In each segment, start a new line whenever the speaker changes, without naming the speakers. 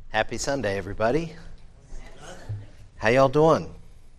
Happy Sunday, everybody. How y'all doing?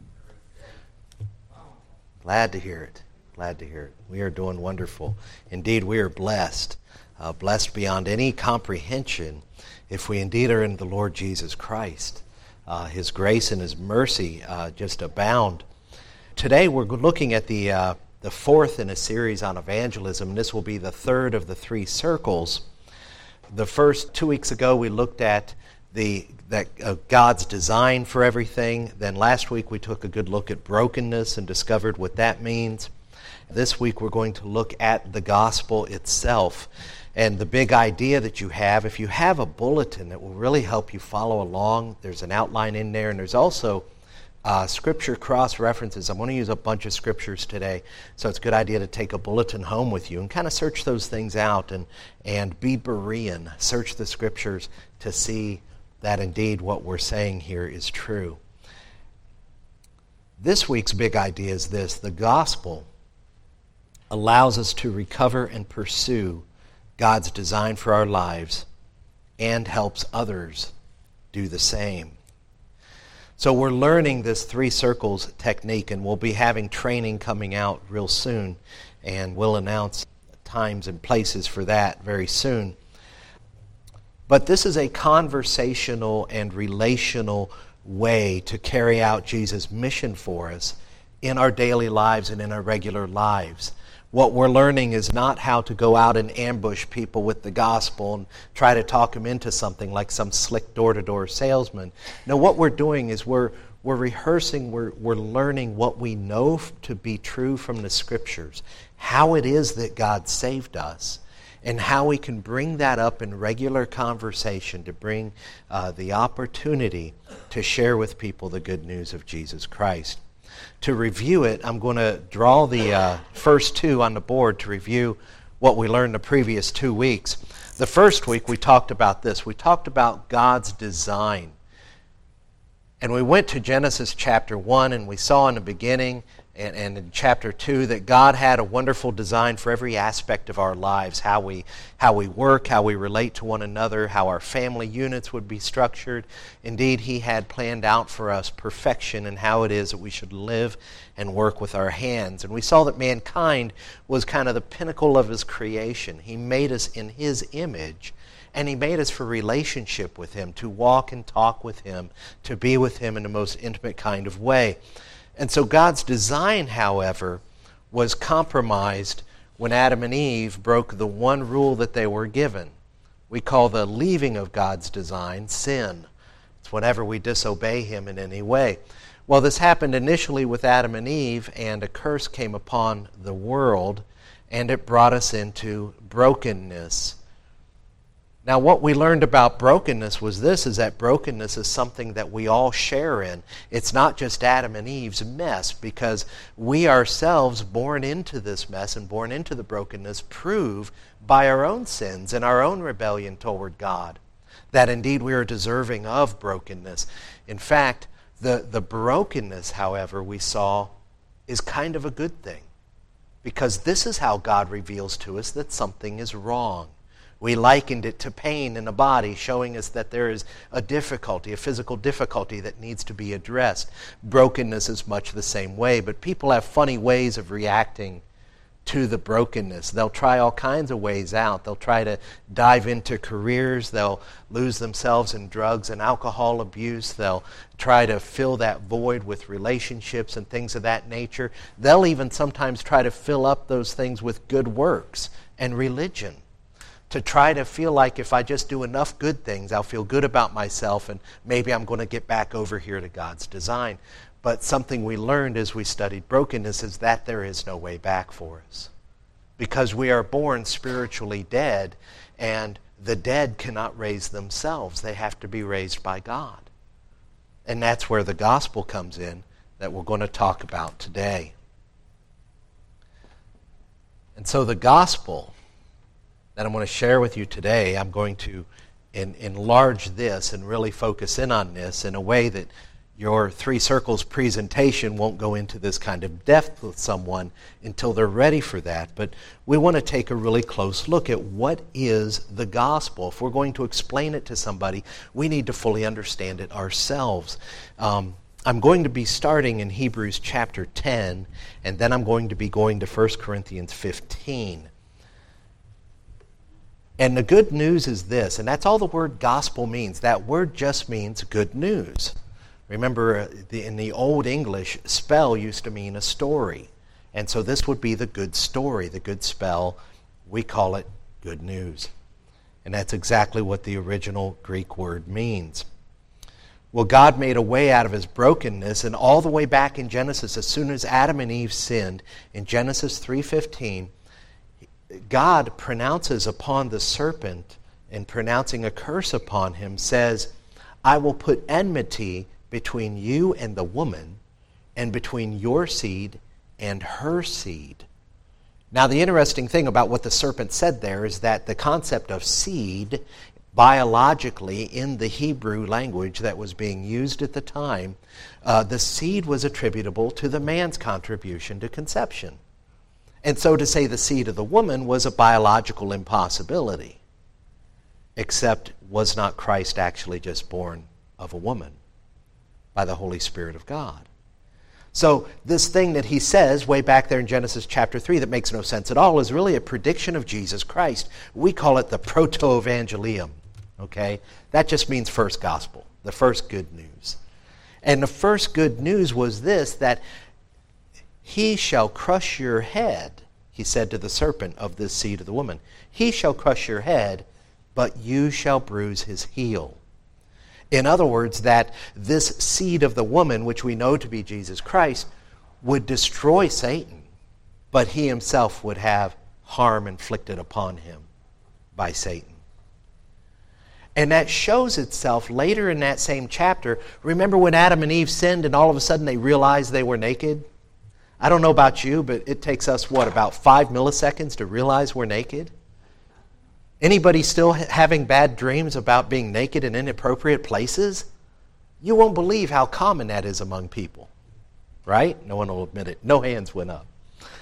Glad to hear it. Glad to hear it. We are doing wonderful. Indeed, we are blessed. Blessed beyond any comprehension if we indeed are in the Lord Jesus Christ. His grace and His mercy just abound. Today we're looking at the fourth in a series on evangelism. This will be the third of the three circles. The first 2 weeks ago we looked at God's design for everything. Then last week we took a good look at brokenness and discovered what that means. This week we're going to look at the gospel itself and the big idea that you have. If you have a bulletin that will really help you follow along, there's an outline in there, and there's also scripture cross-references. I'm going to use a bunch of scriptures today, so it's a good idea to take a bulletin home with you and kind of search those things out and be Berean. Search the scriptures to see that indeed what we're saying here is true. This week's big idea is this: the gospel allows us to recover and pursue God's design for our lives and helps others do the same. So we're learning this three circles technique, and we'll be having training coming out real soon, and we'll announce times and places for that very soon. But this is a conversational and relational way to carry out Jesus' mission for us in our daily lives and in our regular lives. What we're learning is not how to go out and ambush people with the gospel and try to talk them into something like some slick door-to-door salesman. No, what we're doing is we're rehearsing, we're learning what we know to be true from the Scriptures, how it is that God saved us, and how we can bring that up in regular conversation to bring the opportunity to share with people the good news of Jesus Christ. To review it, I'm going to draw the first two on the board to review what we learned the previous 2 weeks. The first week we talked about this. We talked about God's design. And we went to Genesis chapter 1, and we saw in the beginning and in chapter 2 that God had a wonderful design for every aspect of our lives, how we work, how we relate to one another, how our family units would be structured. Indeed, He had planned out for us perfection and how it is that we should live and work with our hands. And we saw that mankind was kind of the pinnacle of His creation. He made us in His image, and He made us for relationship with Him, to walk and talk with Him, to be with Him in the most intimate kind of way. And so God's design, however, was compromised when Adam and Eve broke the one rule that they were given. We call the leaving of God's design sin. It's whenever we disobey Him in any way. Well, this happened initially with Adam and Eve, and a curse came upon the world, and it brought us into brokenness. Now, what we learned about brokenness was this, is that brokenness is something that we all share in. It's not just Adam and Eve's mess, because we ourselves, born into this mess and born into the brokenness, prove by our own sins and our own rebellion toward God that indeed we are deserving of brokenness. In fact, the brokenness, however, we saw is kind of a good thing, because this is how God reveals to us that something is wrong. We likened it to pain in the body, showing us that there is a difficulty, a physical difficulty that needs to be addressed. Brokenness is much the same way, but people have funny ways of reacting to the brokenness. They'll try all kinds of ways out. They'll try to dive into careers. They'll lose themselves in drugs and alcohol abuse. They'll try to fill that void with relationships and things of that nature. They'll even sometimes try to fill up those things with good works and religion, to try to feel like if I just do enough good things, I'll feel good about myself and maybe I'm going to get back over here to God's design. But something we learned as we studied brokenness is that there is no way back for us, because we are born spiritually dead, and the dead cannot raise themselves. They have to be raised by God. And that's where the gospel comes in that we're going to talk about today. And so the gospel that I'm going to share with you today, I'm going to enlarge this and really focus in on this in a way that your Three Circles presentation won't go into this kind of depth with someone until they're ready for that. But we want to take a really close look at what is the gospel. If we're going to explain it to somebody, we need to fully understand it ourselves. I'm going to be starting in Hebrews chapter 10, and then I'm going to be going to 1 Corinthians 15. And the good news is this, and that's all the word gospel means. That word just means good news. Remember, in the Old English, spell used to mean a story. And so this would be the good story, the good spell. We call it good news. And that's exactly what the original Greek word means. Well, God made a way out of his brokenness, and all the way back in Genesis, as soon as Adam and Eve sinned, in Genesis 3:15, God pronounces upon the serpent, and pronouncing a curse upon him, says, I will put enmity between you and the woman, and between your seed and her seed. Now, the interesting thing about what the serpent said there is that the concept of seed, biologically, in the Hebrew language that was being used at the time, the seed was attributable to the man's contribution to conception. And so to say the seed of the woman was a biological impossibility. Except, was not Christ actually just born of a woman by the Holy Spirit of God? So this thing that he says way back there in Genesis chapter 3 that makes no sense at all is really a prediction of Jesus Christ. We call it the proto-evangelium. Okay? That just means first gospel, the first good news. And the first good news was this, that he shall crush your head, he said to the serpent of this seed of the woman. He shall crush your head, but you shall bruise his heel. In other words, that this seed of the woman, which we know to be Jesus Christ, would destroy Satan, but he himself would have harm inflicted upon him by Satan. And that shows itself later in that same chapter. Remember when Adam and Eve sinned and all of a sudden they realized they were naked? I don't know about you, but it takes us, about 5 milliseconds to realize we're naked? Anybody still having bad dreams about being naked in inappropriate places? You won't believe how common that is among people. Right? No one will admit it. No hands went up.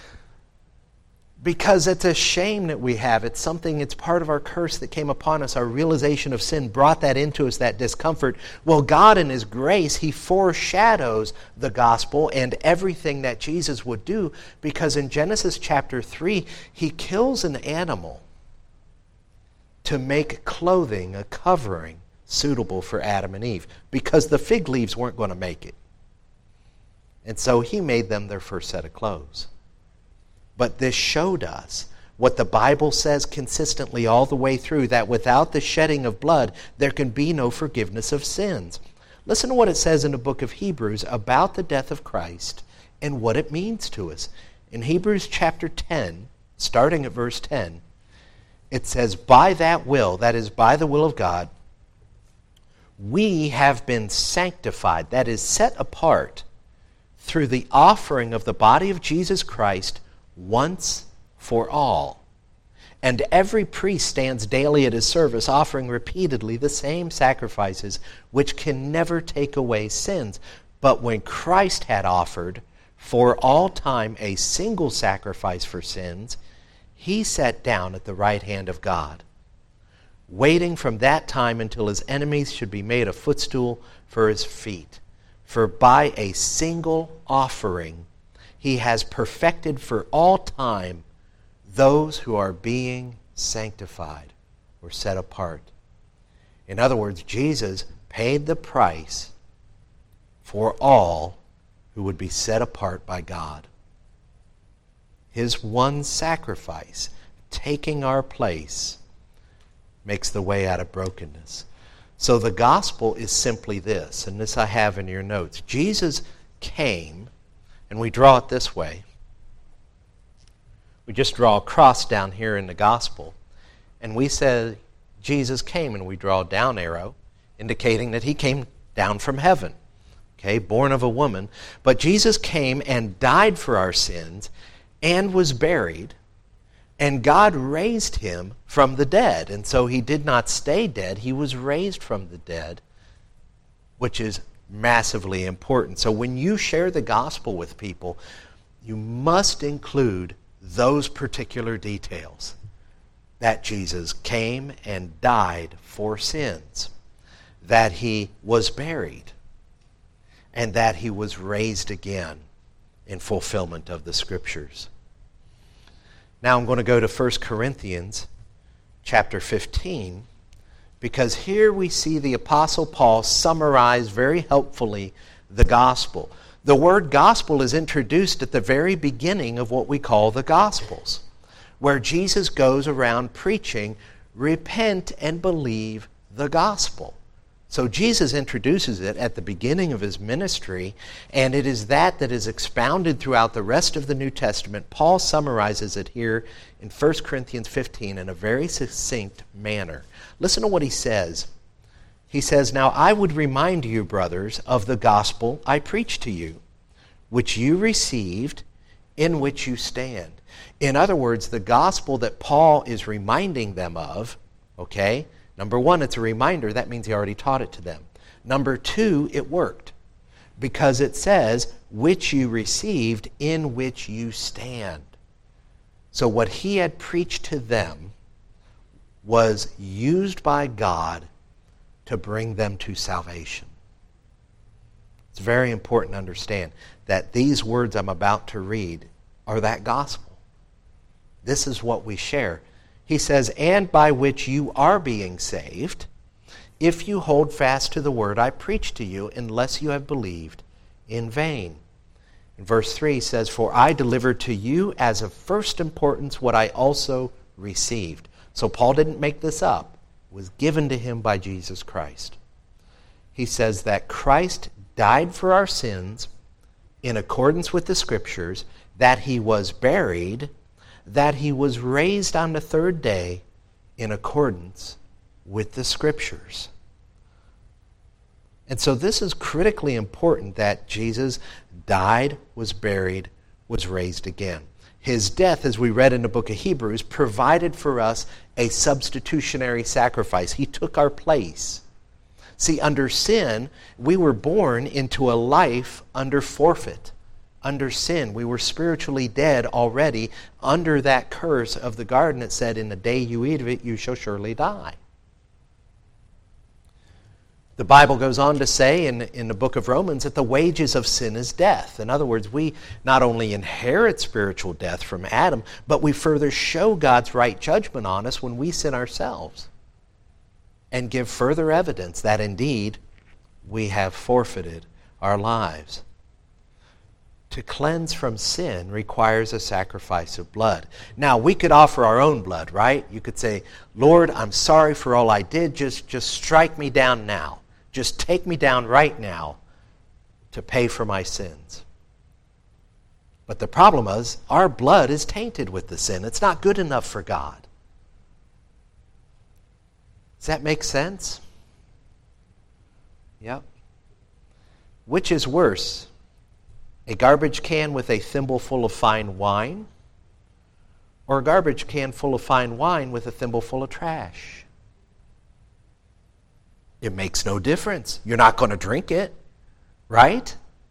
Because it's a shame that we have. It's something, it's part of our curse that came upon us. Our realization of sin brought that into us, that discomfort. Well, God in his grace, he foreshadows the gospel and everything that Jesus would do, because in Genesis chapter 3, he kills an animal to make clothing, a covering, suitable for Adam and Eve, because the fig leaves weren't going to make it. And so he made them their first set of clothes. But this showed us what the Bible says consistently all the way through, that without the shedding of blood, there can be no forgiveness of sins. Listen to what it says in the book of Hebrews about the death of Christ and what it means to us. In Hebrews chapter 10, starting at verse 10, it says, by that will, that is, by the will of God, we have been sanctified, that is, set apart, through the offering of the body of Jesus Christ once for all. And every priest stands daily at his service, offering repeatedly the same sacrifices, which can never take away sins. But when Christ had offered for all time a single sacrifice for sins, he sat down at the right hand of God, waiting from that time until his enemies should be made a footstool for his feet. For by a single offering he has perfected for all time those who are being sanctified or set apart. In other words, Jesus paid the price for all who would be set apart by God. His one sacrifice, taking our place, makes the way out of brokenness. So the gospel is simply this, and this I have in your notes. Jesus came, and we draw it this way. We just draw a cross down here in the gospel, and we say Jesus came, and we draw a down arrow, indicating that he came down from heaven, okay, born of a woman. But Jesus came and died for our sins, and was buried, and God raised him from the dead. And so he did not stay dead, he was raised from the dead, which is massively important. So when you share the gospel with people, you must include those particular details. That Jesus came and died for sins, that he was buried, and that he was raised again in fulfillment of the Scriptures. Now I'm going to go to 1 Corinthians chapter 15, because here we see the Apostle Paul summarize very helpfully the gospel. The word gospel is introduced at the very beginning of what we call the Gospels, where Jesus goes around preaching, repent and believe the gospel. So Jesus introduces it at the beginning of his ministry, and it is that is expounded throughout the rest of the New Testament. Paul summarizes it here in 1 Corinthians 15 in a very succinct manner. Listen to what he says. He says, "Now I would remind you, brothers, of the gospel I preached to you, which you received, in which you stand." In other words, the gospel that Paul is reminding them of, okay, number one, it's a reminder. That means he already taught it to them. Number two, it worked, because it says, which you received, in which you stand. So what he had preached to them was used by God to bring them to salvation. It's very important to understand that these words I'm about to read are that gospel. This is what we share. He says, "And by which you are being saved, if you hold fast to the word I preached to you, unless you have believed in vain." In verse 3 says, "For I delivered to you as of first importance what I also received." So Paul didn't make this up. It was given to him by Jesus Christ. He says that Christ died for our sins in accordance with the Scriptures, that he was buried, that he was raised on the third day in accordance with the Scriptures. And so this is critically important, that Jesus died, was buried, was raised again. His death, as we read in the book of Hebrews, provided for us a substitutionary sacrifice. He took our place. See, under sin, we were born into a life under forfeit. Under sin, we were spiritually dead already under that curse of the garden that said, "In the day you eat of it, you shall surely die." The Bible goes on to say in the book of Romans that the wages of sin is death. In other words, we not only inherit spiritual death from Adam, but we further show God's right judgment on us when we sin ourselves, and give further evidence that indeed we have forfeited our lives. To cleanse from sin requires a sacrifice of blood. Now, we could offer our own blood, right? You could say, "Lord, I'm sorry for all I did. Just strike me down now. Just take me down right now to pay for my sins." But the problem is, our blood is tainted with the sin. It's not good enough for God. Does that make sense? Yep. Which is worse? A garbage can with a thimble full of fine wine, or a garbage can full of fine wine with a thimble full of trash? It makes no difference. You're not going to drink it, right?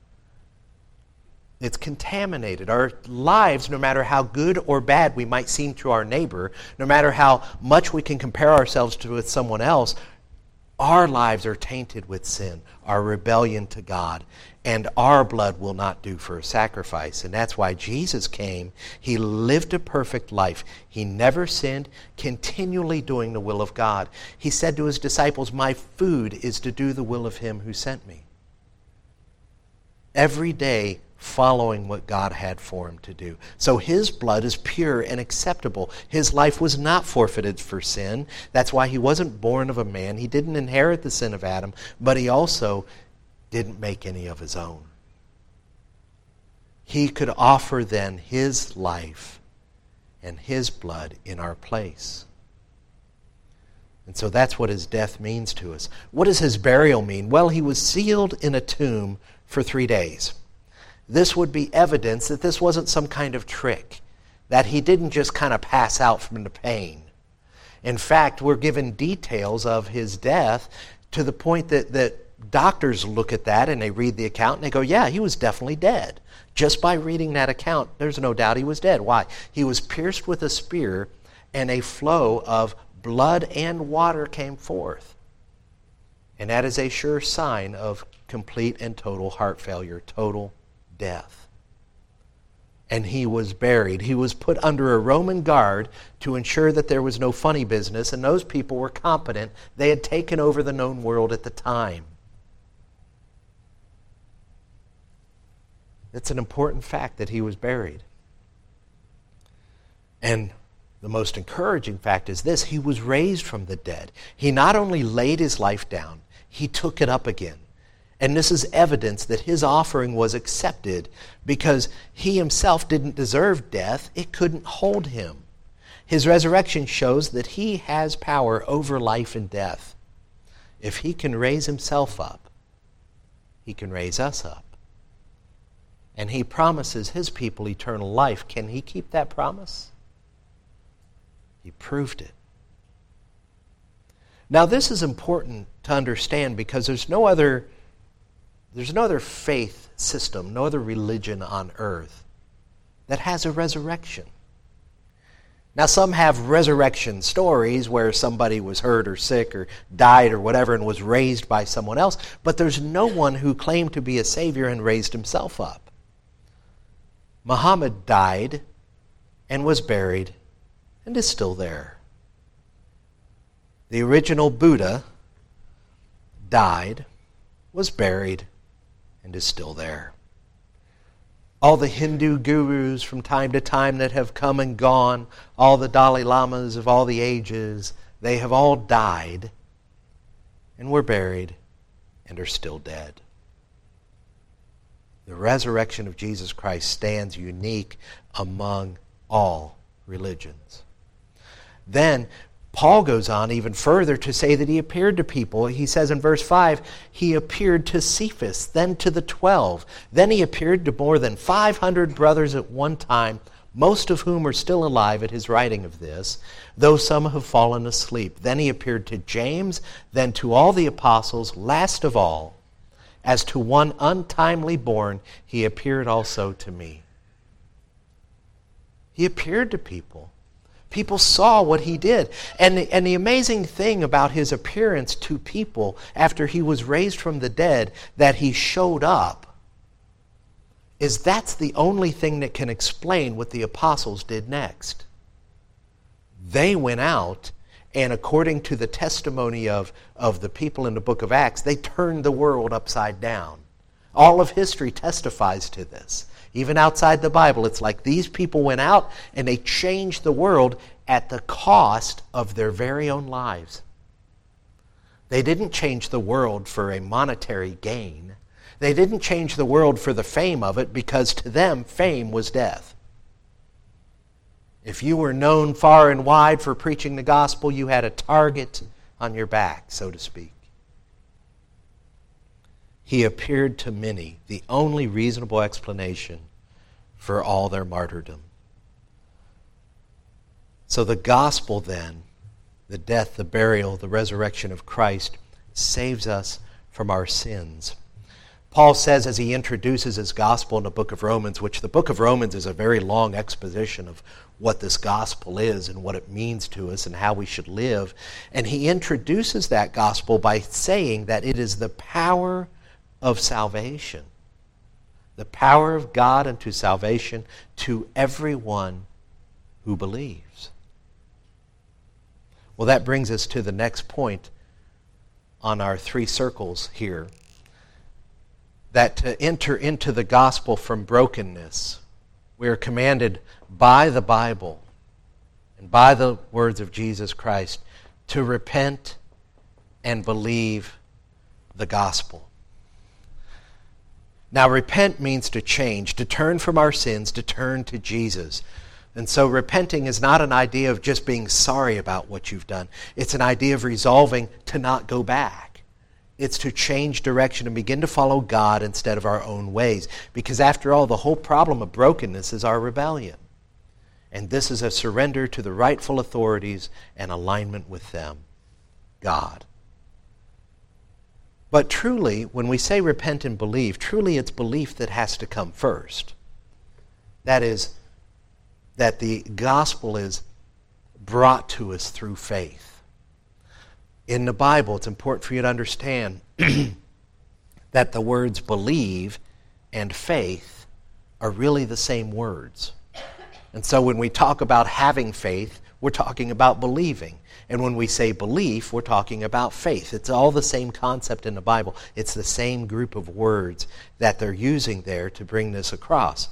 It's contaminated. Our lives, no matter how good or bad we might seem to our neighbor, no matter how much we can compare ourselves to with someone else, our lives are tainted with sin, our rebellion to God, and our blood will not do for a sacrifice. And that's why Jesus came. He lived a perfect life. He never sinned, continually doing the will of God. He said to his disciples, "My food is to do the will of him who sent me." Every day following what God had for him to do. So his blood is pure and acceptable. His life was not forfeited for sin. That's why he wasn't born of a man. He didn't inherit the sin of Adam, but he also didn't make any of his own. He could offer then his life and his blood in our place. And so that's what his death means to us. What does his burial mean? Well, he was sealed in a tomb for 3 days. This would be evidence that this wasn't some kind of trick, that he didn't just kind of pass out from the pain. In fact, we're given details of his death to the point that doctors look at that and they read the account and they go, yeah, he was definitely dead. Just by reading that account, there's no doubt he was dead. Why? He was pierced with a spear and a flow of blood and water came forth. And that is a sure sign of complete and total heart failure, total death. And he was buried. He was put under a Roman guard to ensure that there was no funny business, and those people were competent. They had taken over the known world at the time. It's an important fact that he was buried. And the most encouraging fact is this: he was raised from the dead. He not only laid his life down, he took it up again. And this is evidence that his offering was accepted because he himself didn't deserve death. It couldn't hold him. His resurrection shows that he has power over life and death. If he can raise himself up, he can raise us up. And he promises his people eternal life. Can he keep that promise? He proved it. Now this is important to understand because there's no other faith system, no other religion on earth that has a resurrection. Now some have resurrection stories where somebody was hurt or sick or died or whatever and was raised by someone else, but there's no one who claimed to be a savior and raised himself up. Muhammad died and was buried and is still there. The original Buddha died, was buried, and is still there. All the Hindu gurus from time to time that have come and gone, all the Dalai Lamas of all the ages, they have all died and were buried and are still dead. The resurrection of Jesus Christ stands unique among all religions. Then Paul goes on even further to say that he appeared to people. He says in verse 5, he appeared to Cephas, then to the 12. Then he appeared to more than 500 brothers at one time, most of whom are still alive at his writing of this, though some have fallen asleep. Then he appeared to James, then to all the apostles. Last of all, as to one untimely born, he appeared also to me. He appeared to people. People saw what he did. And the amazing thing about his appearance to people after he was raised from the dead, that he showed up, is that's the only thing that can explain what the apostles did next. They went out, and according to the testimony of the people in the book of Acts, they turned the world upside down. All of history testifies to this. Even outside the Bible, it's like these people went out and they changed the world at the cost of their very own lives. They didn't change the world for a monetary gain. They didn't change the world for the fame of it, because to them, fame was death. If you were known far and wide for preaching the gospel, you had a target on your back, so to speak. He appeared to many, the only reasonable explanation for all their martyrdom. So the gospel then, the death, the burial, the resurrection of Christ, saves us from our sins. Paul says as he introduces his gospel in the book of Romans, which the book of Romans is a very long exposition of what this gospel is and what it means to us and how we should live. And he introduces that gospel by saying that it is the power of salvation. The power of God unto salvation to everyone who believes. Well, that brings us to the next point on our three circles here. That to enter into the gospel from brokenness, we are commanded by the Bible and by the words of Jesus Christ to repent and believe the gospel. Now, repent means to change, to turn from our sins, to turn to Jesus. And so repenting is not an idea of just being sorry about what you've done. It's an idea of resolving to not go back. It's to change direction and begin to follow God instead of our own ways. Because after all, the whole problem of brokenness is our rebellion. And this is a surrender to the rightful authorities and alignment with them, God. But truly, when we say repent and believe, truly it's belief that has to come first. That is, that the gospel is brought to us through faith. In the Bible, it's important for you to understand that the words believe and faith are really the same words. And so when we talk about having faith, we're talking about believing. And when we say belief, we're talking about faith. It's all the same concept in the Bible. It's the same group of words that they're using there to bring this across.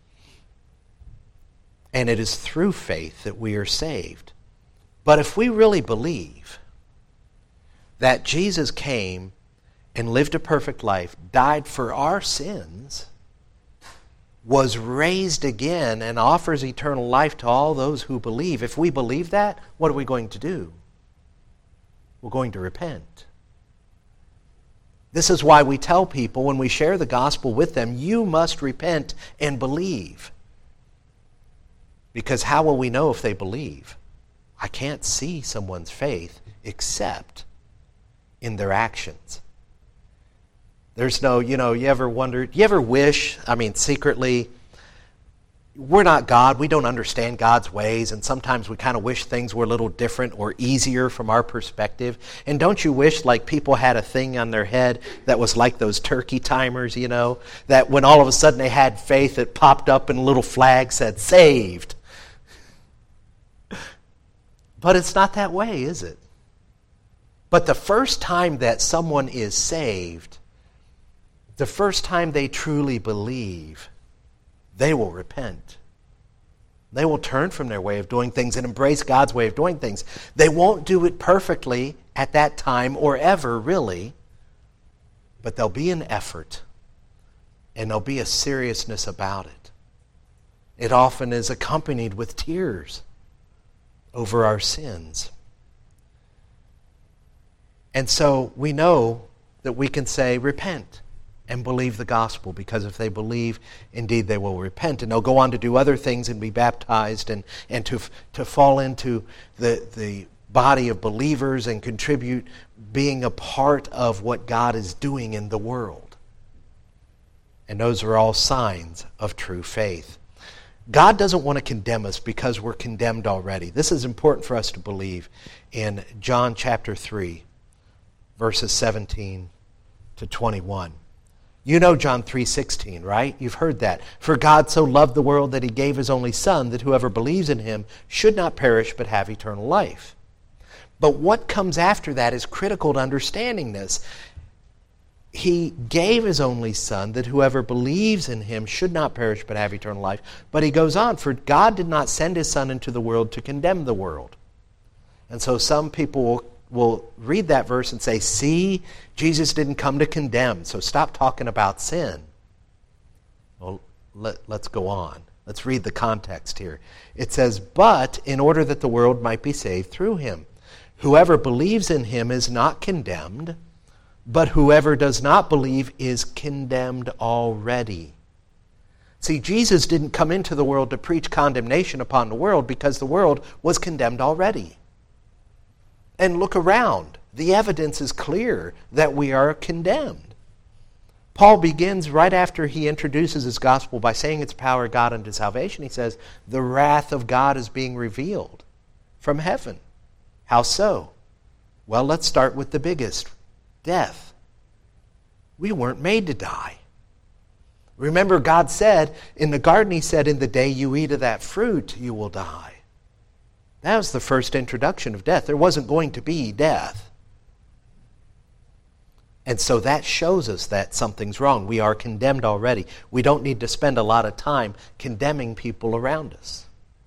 And it is through faith that we are saved. But if we really believe that Jesus came and lived a perfect life, died for our sins, was raised again, and offers eternal life to all those who believe, if we believe that, what are we going to do? We're going to repent. This is why we tell people when we share the gospel with them, you must repent and believe. Because how will we know if they believe? I can't see someone's faith except in their actions. There's no, you ever wondered, you ever wish, secretly, we're not God, we don't understand God's ways, and sometimes we kind of wish things were a little different or easier from our perspective. And don't you wish like people had a thing on their head that was like those turkey timers, that when all of a sudden they had faith, it popped up and a little flag said, saved. But it's not that way, is it? But the first time that someone is saved, the first time they truly believe, they will repent. They will turn from their way of doing things and embrace God's way of doing things. They won't do it perfectly at that time or ever, really, but there'll be an effort and there'll be a seriousness about it. It often is accompanied with tears over our sins. And so we know that we can say, repent and believe the gospel, because if they believe, indeed they will repent. And they'll go on to do other things and be baptized and to fall into the body of believers and contribute being a part of what God is doing in the world. And those are all signs of true faith. God doesn't want to condemn us because we're condemned already. This is important for us to believe in John chapter 3, verses 17 to 21. You know John 3:16, right? You've heard that. For God so loved the world that he gave his only Son, that whoever believes in him should not perish but have eternal life. But what comes after that is critical to understanding this. He gave his only Son, that whoever believes in him should not perish but have eternal life. But he goes on, for God did not send his Son into the world to condemn the world. And so some people will read that verse and say, see, Jesus didn't come to condemn, so stop talking about sin. Well, let's go on. Let's read the context here. It says, but in order that the world might be saved through him. Whoever believes in him is not condemned, but whoever does not believe is condemned already. See, Jesus didn't come into the world to preach condemnation upon the world because the world was condemned already. And look around. The evidence is clear that we are condemned. Paul begins right after he introduces his gospel by saying its power of God unto salvation. He says, the wrath of God is being revealed from heaven. How so? Well, let's start with the biggest, death. We weren't made to die. Remember, God said, in the garden, he said, in the day you eat of that fruit, you will die. That was the first introduction of death. There wasn't going to be death. And so that shows us that something's wrong. We are condemned already. We don't need to spend a lot of time condemning people around us.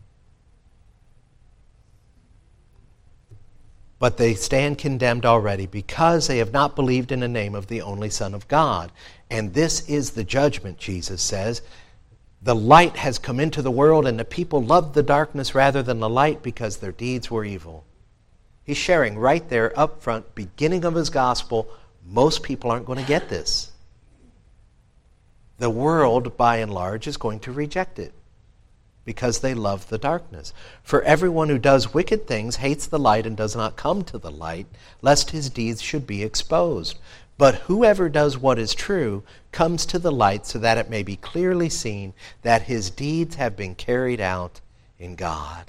But they stand condemned already because they have not believed in the name of the only Son of God. And this is the judgment, Jesus says. The light has come into the world, and the people loved the darkness rather than the light because their deeds were evil. He's sharing right there up front, beginning of his gospel, most people aren't going to get this. The world, by and large, is going to reject it because they love the darkness. For everyone who does wicked things hates the light and does not come to the light, lest his deeds should be exposed. But whoever does what is true comes to the light so that it may be clearly seen that his deeds have been carried out in God.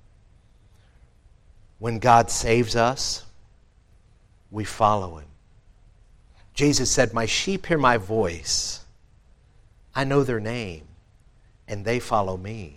When God saves us, we follow him. Jesus said, "My sheep hear my voice. I know their name, and they follow me."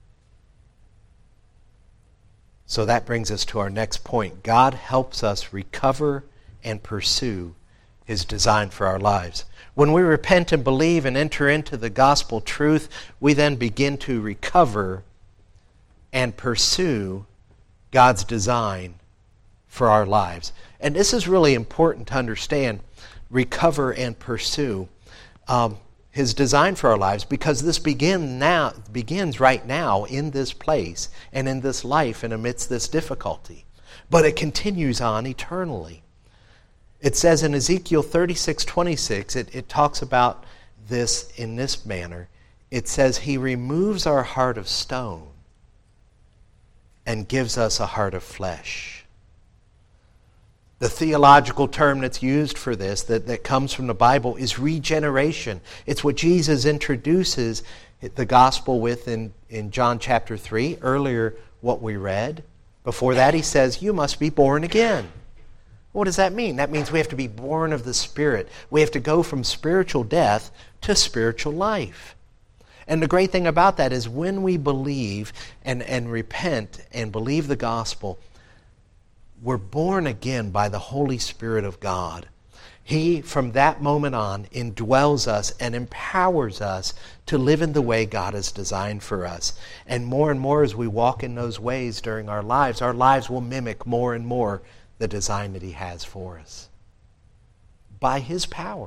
So that brings us to our next point. God helps us recover and pursue his design for our lives. When we repent and believe and enter into the gospel truth, we then begin to recover and pursue God's design for our lives. And this is really important to understand, recover and pursue his design for our lives, because this begins right now in this place and in this life and amidst this difficulty. But it continues on eternally. It says in Ezekiel 36:26, it talks about this in this manner. It says, "He removes our heart of stone and gives us a heart of flesh." The theological term that's used for this, that comes from the Bible, is regeneration. It's what Jesus introduces the gospel with in John chapter 3, earlier what we read. Before that he says, "You must be born again." What does that mean? That means we have to be born of the Spirit. We have to go from spiritual death to spiritual life. And the great thing about that is when we believe and repent and believe the gospel, we're born again by the Holy Spirit of God. He, from that moment on, indwells us and empowers us to live in the way God has designed for us. And more as we walk in those ways during our lives will mimic more and more the design that he has for us by his power.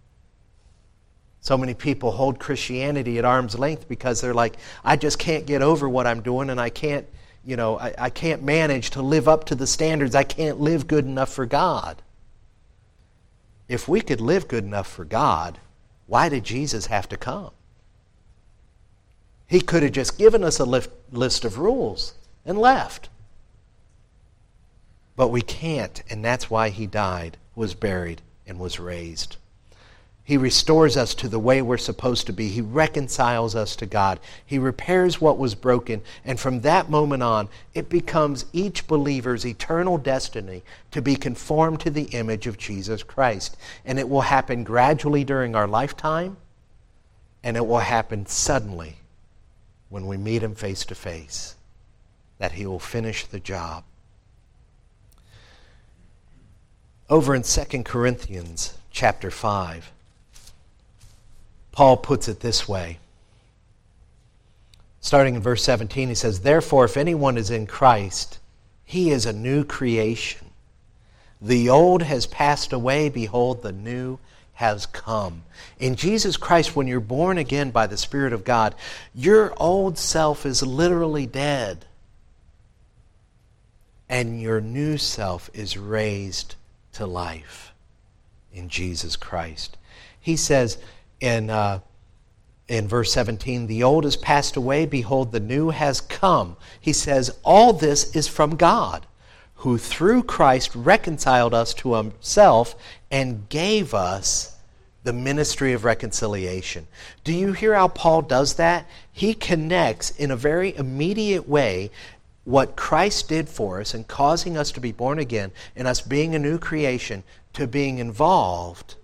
So many people hold Christianity at arm's length because they're like, "I just can't get over what I'm doing, and I can't manage to live up to the standards. I can't live good enough for God." If we could live good enough for God, why did Jesus have to come? He could have just given us a list of rules and left. But we can't, and that's why he died, was buried, and was raised. He restores us to the way we're supposed to be. He reconciles us to God. He repairs what was broken. And from that moment on, it becomes each believer's eternal destiny to be conformed to the image of Jesus Christ. And it will happen gradually during our lifetime, and it will happen suddenly when we meet him face to face, that he will finish the job. Over in 2 Corinthians chapter 5, Paul puts it this way. Starting in verse 17, he says, "Therefore, if anyone is in Christ, he is a new creation. The old has passed away. Behold, the new has come." In Jesus Christ, when you're born again by the Spirit of God, your old self is literally dead. And your new self is raised to life in Jesus Christ. He says in verse 17, "The old has passed away, behold, the new has come." He says, all this is from God, who through Christ reconciled us to himself and gave us the ministry of reconciliation. Do you hear how Paul does that? He connects in a very immediate way what Christ did for us and causing us to be born again and us being a new creation to being involved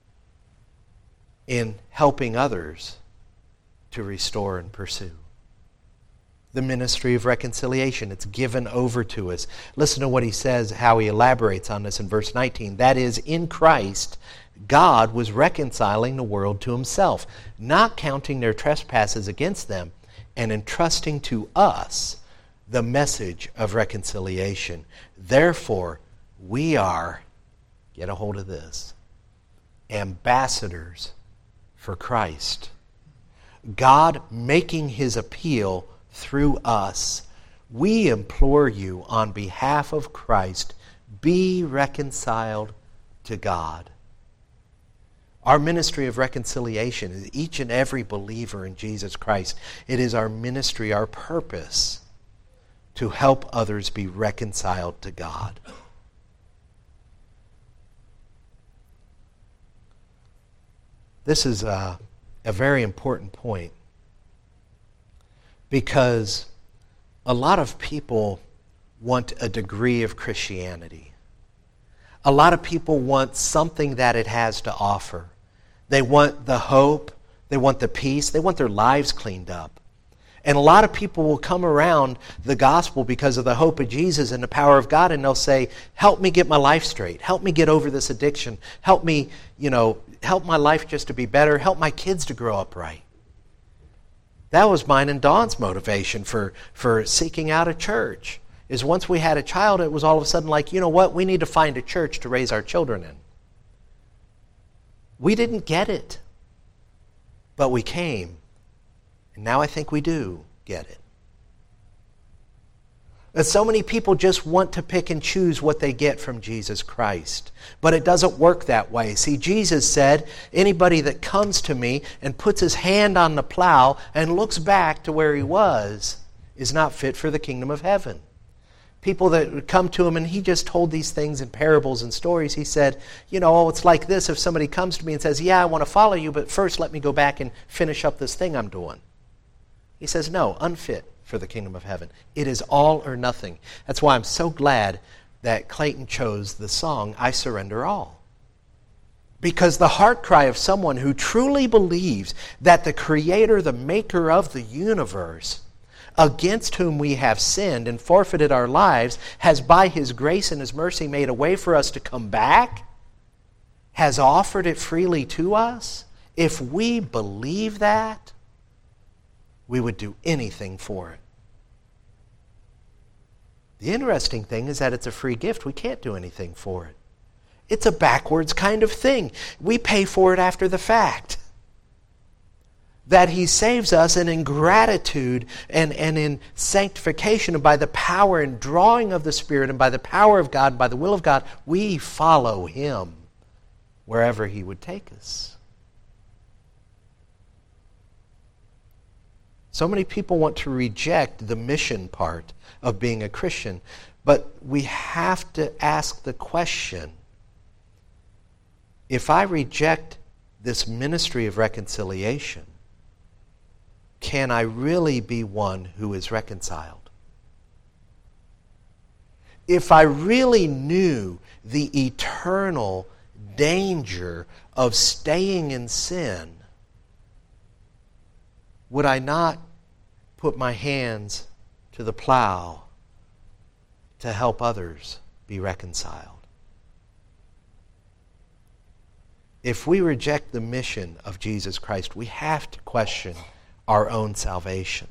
in helping others to restore and pursue. The ministry of reconciliation, it's given over to us. Listen to what he says, how he elaborates on this in verse 19. "That is, in Christ, God was reconciling the world to himself, not counting their trespasses against them, and entrusting to us the message of reconciliation. Therefore, we are," get a hold of this, "ambassadors for Christ." God making his appeal through us. We implore you on behalf of Christ, be reconciled to God. Our ministry of reconciliation is each and every believer in Jesus Christ. It is our ministry, our purpose, to help others be reconciled to God. This is a very important point, because a lot of people want a degree of Christianity. A lot of people want something that it has to offer. They want the hope, they want the peace, they want their lives cleaned up. And a lot of people will come around the gospel because of the hope of Jesus and the power of God, and they'll say, help me get my life straight. Help me get over this addiction. Help me, help my life just to be better. Help my kids to grow up right. That was mine and Dawn's motivation for seeking out a church. Is once we had a child, it was all of a sudden like, you know what, we need to find a church to raise our children in. We didn't get it, but we came. And now I think we do get it. And so many people just want to pick and choose what they get from Jesus Christ. But it doesn't work that way. See, Jesus said, anybody that comes to me and puts his hand on the plow and looks back to where he was is not fit for the kingdom of heaven. People that would come to him, and he just told these things in parables and stories. He said, it's like this. If somebody comes to me and says, yeah, I want to follow you, but first let me go back and finish up this thing I'm doing. He says, no, unfit for the kingdom of heaven. It is all or nothing. That's why I'm so glad that Clayton chose the song, I Surrender All. Because the heart cry of someone who truly believes that the Creator, the Maker of the universe, against whom we have sinned and forfeited our lives, has by His grace and His mercy made a way for us to come back, has offered it freely to us. If we believe that, we would do anything for it. The interesting thing is that it's a free gift. We can't do anything for it. It's a backwards kind of thing. We pay for it after the fact. That He saves us, and in gratitude and in sanctification, and by the power and drawing of the Spirit, and by the power of God, by the will of God, we follow Him wherever He would take us. So many people want to reject the mission part of being a Christian, but we have to ask the question, if I reject this ministry of reconciliation, can I really be one who is reconciled? If I really knew the eternal danger of staying in sin, would I not put my hands to the plow to help others be reconciled? If we reject the mission of Jesus Christ, we have to question our own salvation.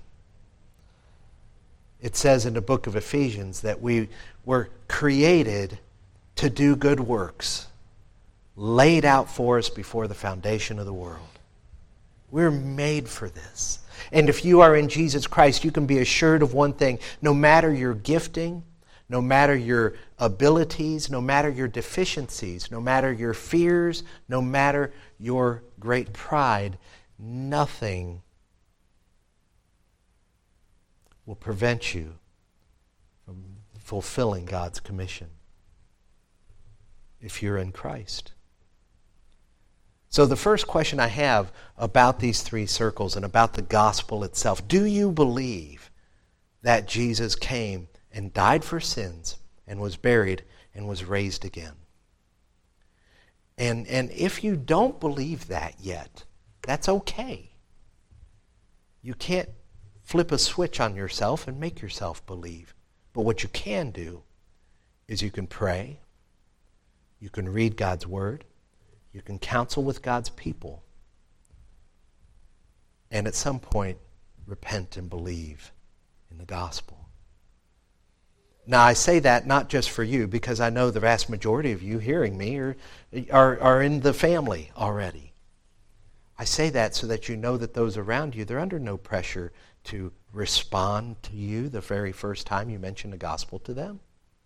It says in the book of Ephesians that we were created to do good works, laid out for us before the foundation of the world. We're made for this. And if you are in Jesus Christ, you can be assured of one thing. No matter your gifting, no matter your abilities, no matter your deficiencies, no matter your fears, no matter your great pride, nothing will prevent you from fulfilling God's commission if you're in Christ. So the first question I have about these three circles and about the gospel itself, do you believe that Jesus came and died for sins and was buried and was raised again? And if you don't believe that yet, that's okay. You can't flip a switch on yourself and make yourself believe. But what you can do is you can pray, you can read God's Word, you can counsel with God's people, and at some point, repent and believe in the gospel. Now, I say that not just for you, because I know the vast majority of you hearing me are in the family already. I say that so that you know that those around you, they're under no pressure to respond to you the very first time you mention the gospel to them.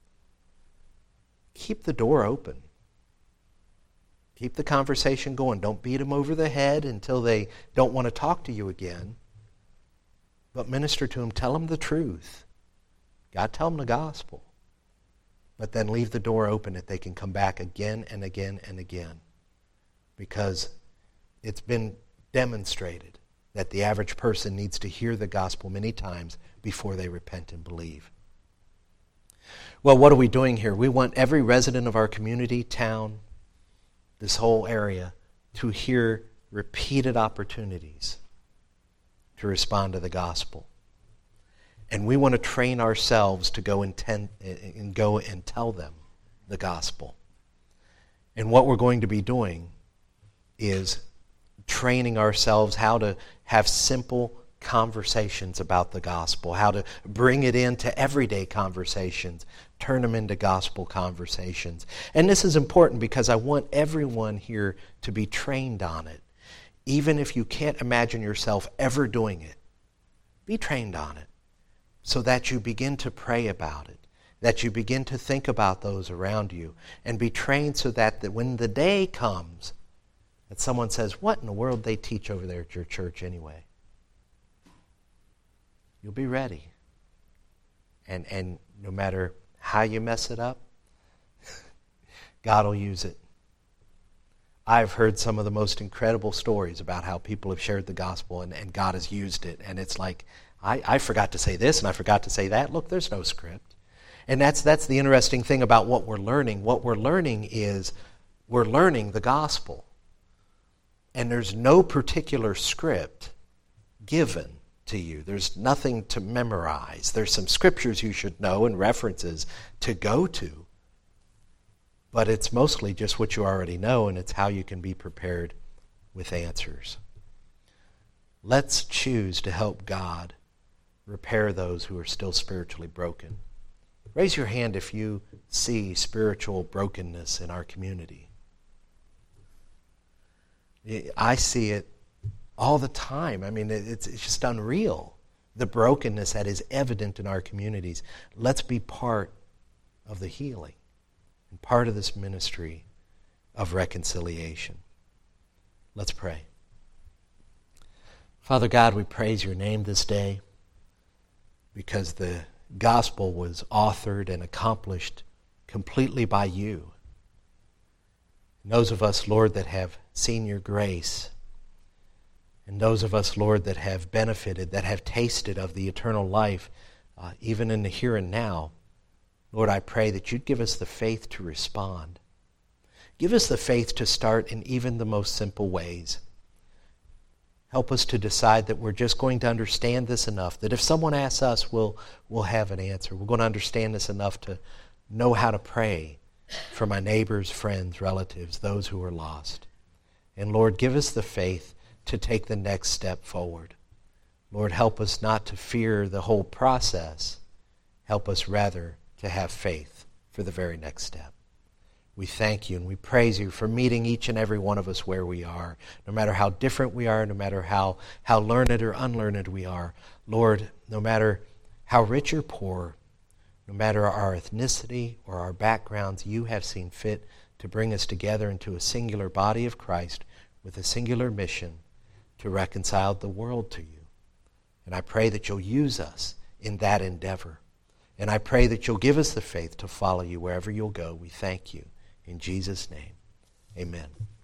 Keep the door open. Keep the conversation going. Don't beat them over the head until they don't want to talk to you again. But minister to them. Tell them the truth. God, tell them the gospel. But then leave the door open that they can come back again and again and again. Because it's been demonstrated that the average person needs to hear the gospel many times before they repent and believe. Well, what are we doing here? We want every resident of our community, town, this whole area, to hear repeated opportunities to respond to the gospel. And we want to train ourselves to go and tell them the gospel. And what we're going to be doing is training ourselves how to have simple conversations about the gospel, how to bring it into everyday conversations, turn them into gospel conversations. And this is important because I want everyone here to be trained on it. Even if you can't imagine yourself ever doing it, be trained on it so that you begin to pray about it, that you begin to think about those around you, and be trained so that when the day comes that someone says, "What in the world they teach over there at your church anyway?" You'll be ready. And no matter how you mess it up, God will use it. I've heard some of the most incredible stories about how people have shared the gospel and God has used it. And it's like, I forgot to say this and I forgot to say that. Look, there's no script. And that's the interesting thing about what we're learning. What we're learning is we're learning the gospel. And there's no particular script given to you. There's nothing to memorize. There's some scriptures you should know and references to go to. But it's mostly just what you already know, and it's how you can be prepared with answers. Let's choose to help God repair those who are still spiritually broken. Raise your hand if you see spiritual brokenness in our community. I see it all the time. I mean, it's just unreal, the brokenness that is evident in our communities. Let's be part of the healing and part of this ministry of reconciliation. Let's pray. Father God, we praise your name this day because the gospel was authored and accomplished completely by you. And those of us, Lord, that have seen your grace, and those of us, Lord, that have benefited, that have tasted of the eternal life, even in the here and now, Lord, I pray that you'd give us the faith to respond. Give us the faith to start in even the most simple ways. Help us to decide that we're just going to understand this enough, that if someone asks us, we'll have an answer. We're going to understand this enough to know how to pray for my neighbors, friends, relatives, those who are lost. And Lord, give us the faith to take the next step forward. Lord, help us not to fear the whole process. Help us rather to have faith for the very next step. We thank you and we praise you for meeting each and every one of us where we are, no matter how different we are, no matter how learned or unlearned we are. Lord, no matter how rich or poor, no matter our ethnicity or our backgrounds, you have seen fit to bring us together into a singular body of Christ with a singular mission to reconcile the world to you. And I pray that you'll use us in that endeavor. And I pray that you'll give us the faith to follow you wherever you'll go. We thank you. In Jesus' name, amen.